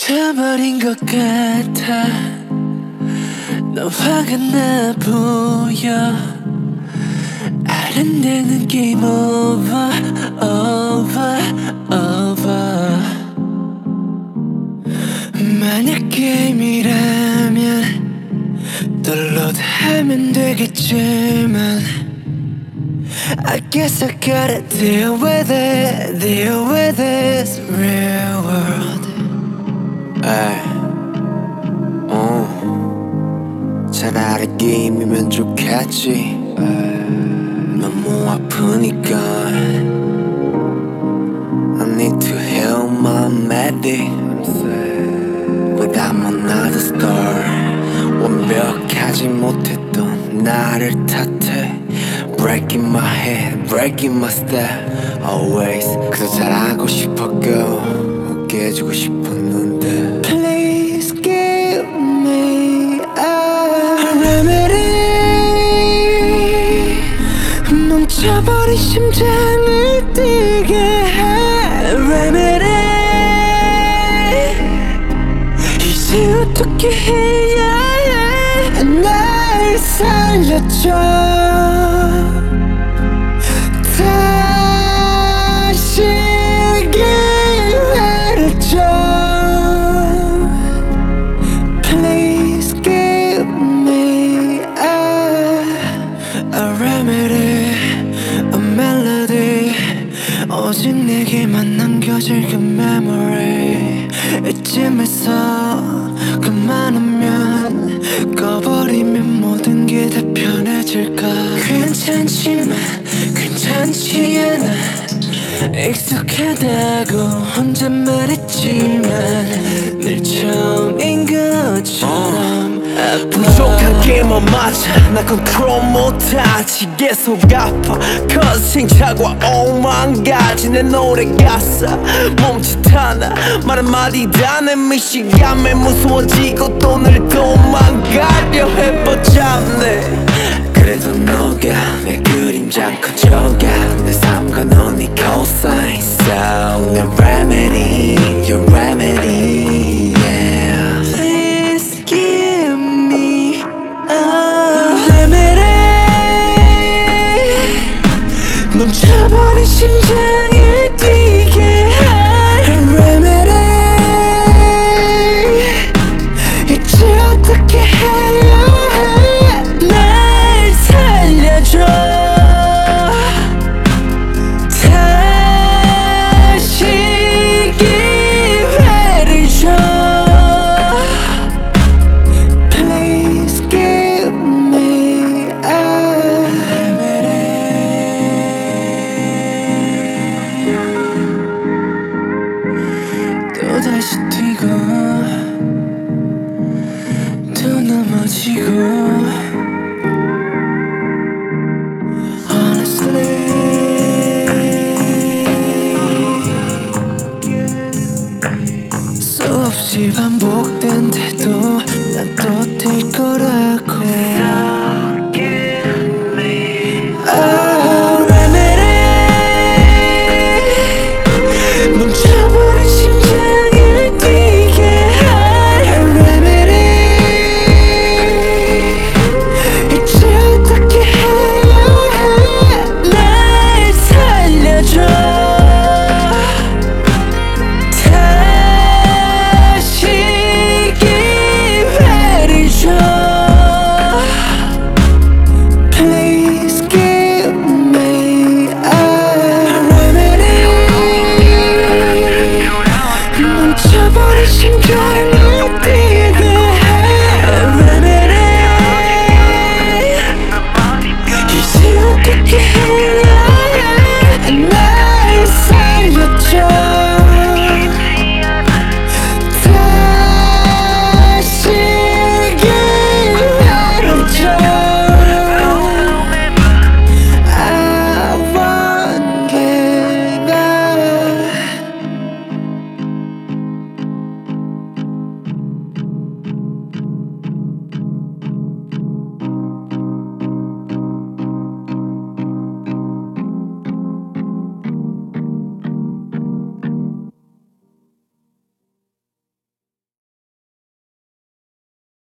멈춰버린 것 같아. 너 화가 나 보여. 아른대는 게임 오버 오버 오버. 만약 게임이라면 도wnload하면 되겠지만 I guess I gotta deal with it, deal with this real world. 에이, 차라리 게임이면 좋겠지. 너무 아프니까 I need to heal my medic with another star. 완벽하지 못했던 나를 탓해. Breaking my head, breaking my step always. 그저 잘하고 싶었고 깨지고 싶었는데 Please give me a remedy. 멈춰버린 심장을 뛰게 해 remedy. 이제 어떻게 해야 해. 날 살려줘. 다시 기회를 줘. Please give me a remedy, a melody. 오직 내게만 남겨질 그 memory. 이쯤에서 그만하면 꺼버리면 모든 게 다 편해질까. 괜찮지만 괜찮지 않아. 익숙하다고 혼잣말 했지만 늘 처음인 것처럼 아파. 부족하게만 맞아. 나 컨트롤 못하지. 계속 아파. Cause 행차과 오만가지. 내 노래 가사 멈칫 하나 말 한마디 다 내 미시감에 무서워지고 또 늘 도망가려 해보자네. 그래도 너가 내 그림자 커져가. 내 삶과 넌 네 cosign. So 내 remedy, your remedy, yeah. Please give me a remedy. 멈춰버린 심장을 뛰게 할 remedy. 이제 어떻게 해야 해. 날 살려줘. 다시 기회를 줘. Please give me a remedy. 또다시 뛰고 또 넘어지고. Honestly 수없이 반복된 태도 난 또 뛸 거라고.